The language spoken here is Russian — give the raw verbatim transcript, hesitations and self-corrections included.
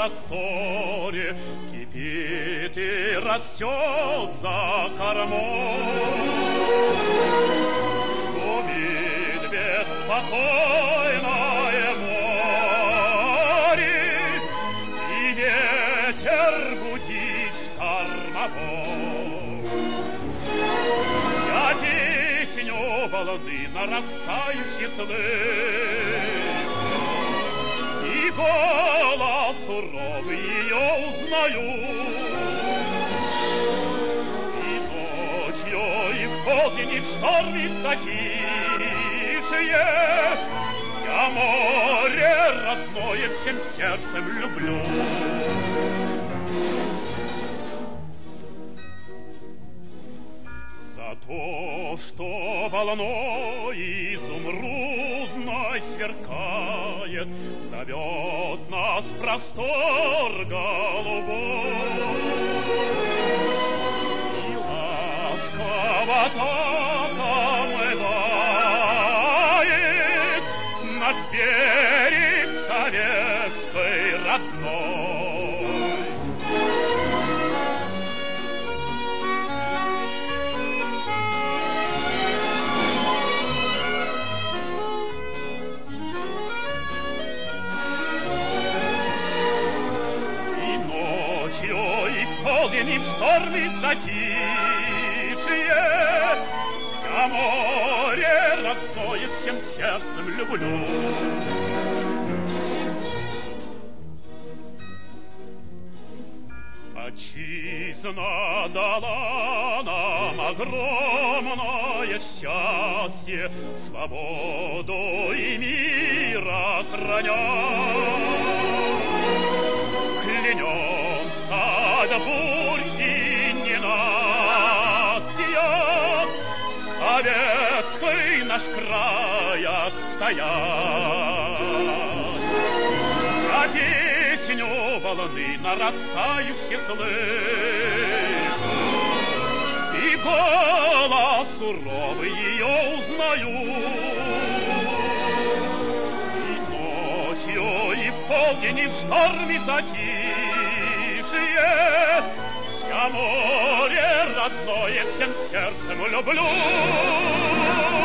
просторе кипит и растет за кормой. Шумит беспокойное море, и ветер гудит штормовой. Я песню волны нарастающей слышу, и голос суровый ее узнаю. И ночью, и в полдень, и в шторме затишье я море родное всем сердцем люблю. За то, что волной изумрудной сверкает, зовет нас простор голубой. И ласково так омывает наш берег советской родной. И в шторме затишье я море родное всем сердцем люблю. Отчизна дала нам огромное счастье, свободу и мир охранять. Клянемся до бурь и ненастья советской наш край отстоять. За песню волны нарастающей слышу, и голос суровый ее узнаю. И ночью, и в полдень, и в шторме затишье я море родное всем сердцем люблю.